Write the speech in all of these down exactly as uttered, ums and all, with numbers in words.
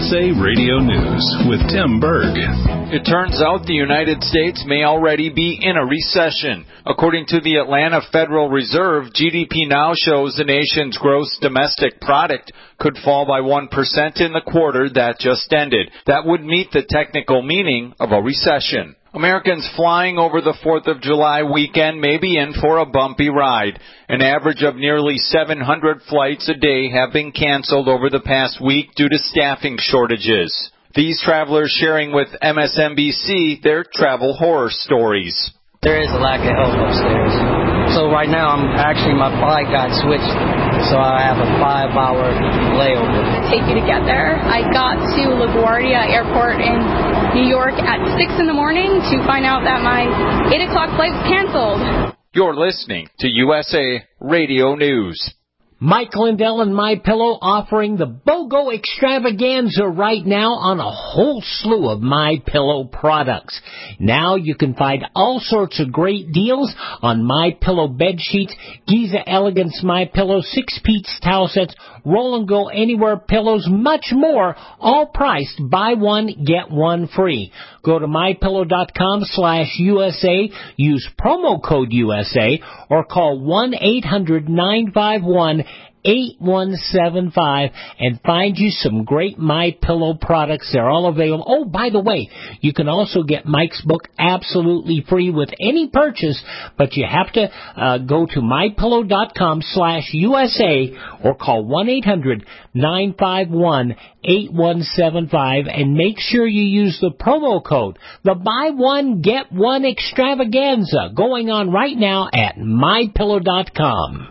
S A Radio News with Tim Berg. It turns out the United States may already be in a recession. According to the Atlanta Federal Reserve, G D P now shows the nation's gross domestic product could fall by one percent in the quarter that just ended. That would meet the technical meaning of a recession. Americans flying over the fourth of July weekend may be in for a bumpy ride. An average of nearly seven hundred flights a day have been canceled over the past week due to staffing shortages. These travelers sharing with M S N B C their travel horror stories. There is a lack of help upstairs. So right now, I'm actually, my flight got switched, so I have a five-hour layover. Take you to get there. I got to LaGuardia Airport in New York at six in the morning to find out that my eight o'clock flight was canceled. You're listening to U S A Radio News. Mike Lindell and MyPillow offering the BOGO extravaganza right now on a whole slew of MyPillow products. Now you can find all sorts of great deals on MyPillow bed sheets, Giza Elegance MyPillow, six-piece towel sets, Roll and Go Anywhere pillows, much more, all priced buy one, get one free. Go to MyPillow.com slash USA, use promo code U S A, or call one eight hundred nine five one eight one seven five and find you some great MyPillow products. They're all available. Oh, by the way, you can also get Mike's book absolutely free with any purchase, but you have to uh, go to MyPillow.com slash USA or call one eight hundred nine five one eight one seven five and make sure you use the promo code, the buy one, get one extravaganza, going on right now at My Pillow dot com.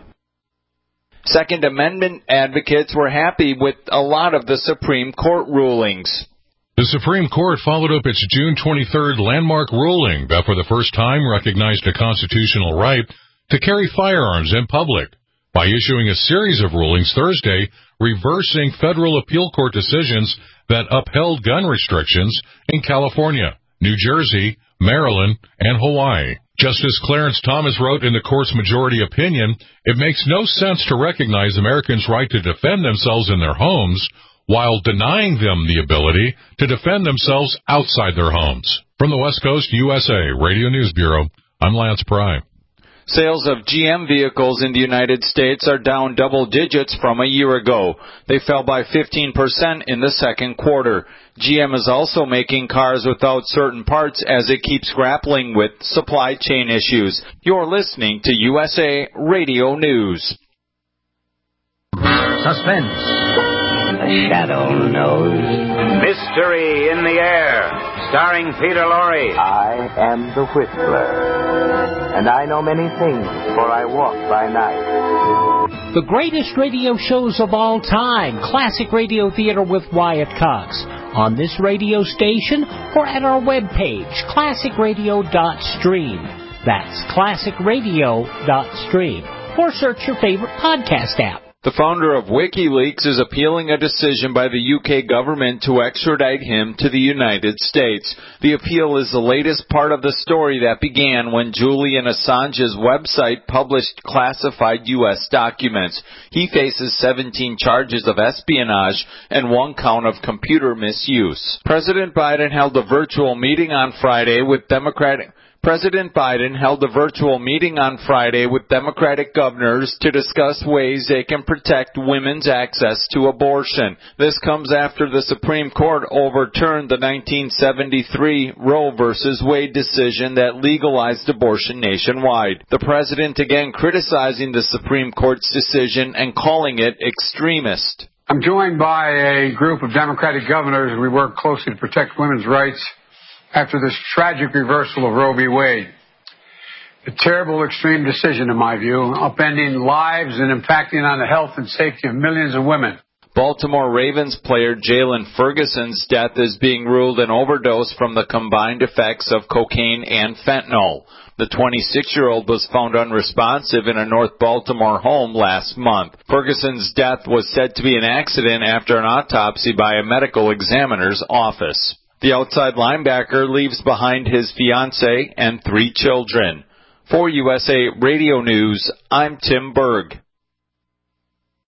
Second Amendment advocates were happy with a lot of the Supreme Court rulings. The Supreme Court followed up its June twenty-third landmark ruling that for the first time recognized a constitutional right to carry firearms in public by issuing a series of rulings Thursday reversing federal appeal court decisions that upheld gun restrictions in California, New Jersey, Maryland, and Hawaii. Justice Clarence Thomas wrote in the court's majority opinion, it makes no sense to recognize Americans' right to defend themselves in their homes while denying them the ability to defend themselves outside their homes. From the West Coast U S A Radio News Bureau, I'm Lance Pry. Sales of G M vehicles in the United States are down double digits from a year ago. They fell by fifteen percent in the second quarter. G M is also making cars without certain parts as it keeps grappling with supply chain issues. You're listening to U S A Radio News. Suspense. The Shadow Knows. Mystery in the Air, starring Peter Lorre. I am the Whistler, and I know many things, for I walk by night. The greatest radio shows of all time, Classic Radio Theater with Wyatt Cox, on this radio station or at our webpage, classic radio dot stream. That's classic radio dot stream. Or search your favorite podcast app. The founder of WikiLeaks is appealing a decision by the U K government to extradite him to the United States. The appeal is the latest part of the story that began when Julian Assange's website published classified U S documents. He faces seventeen charges of espionage and one count of computer misuse. President Biden held a virtual meeting on Friday with Democratic President Biden held a virtual meeting on Friday with Democratic governors to discuss ways they can protect women's access to abortion. This comes after the Supreme Court overturned the nineteen seventy-three Roe v. Wade decision that legalized abortion nationwide. The president again criticizing the Supreme Court's decision and calling it extremist. I'm joined by a group of Democratic governors. We work closely to protect women's rights after this tragic reversal of Roe v. Wade. A terrible, extreme decision, in my view, upending lives and impacting on the health and safety of millions of women. Baltimore Ravens player Jalen Ferguson's death is being ruled an overdose from the combined effects of cocaine and fentanyl. The twenty-six-year-old was found unresponsive in a North Baltimore home last month. Ferguson's death was said to be an accident after an autopsy by a medical examiner's office. The outside linebacker leaves behind his fiancée and three children. For U S A Radio News, I'm Tim Berg.